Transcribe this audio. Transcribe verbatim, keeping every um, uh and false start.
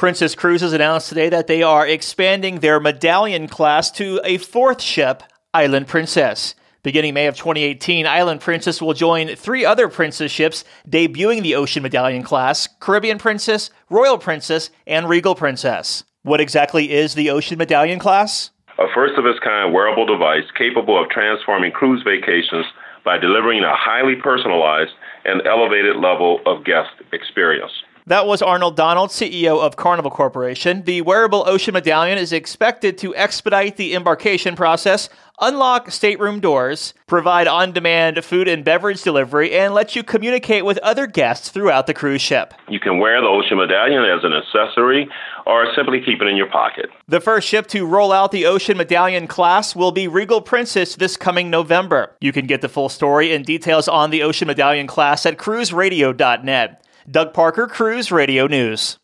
Princess Cruises announced today that they are expanding their Medallion class to a fourth ship, Island Princess. Beginning May of twenty eighteen, Island Princess will join three other Princess ships debuting the Ocean Medallion class: Caribbean Princess, Royal Princess, and Regal Princess. What exactly is the Ocean Medallion class? A first-of-its-kind wearable device capable of transforming cruise vacations by delivering a highly personalized and elevated level of guest experience. That was Arnold Donald, C E O of Carnival Corporation. The wearable Ocean Medallion is expected to expedite the embarkation process, unlock stateroom doors, provide on-demand food and beverage delivery, and let you communicate with other guests throughout the cruise ship. You can wear the Ocean Medallion as an accessory or simply keep it in your pocket. The first ship to roll out the Ocean Medallion class will be Regal Princess this coming November. You can get the full story and details on the Ocean Medallion class at cruise radio dot net. Doug Parker, Cruise Radio News.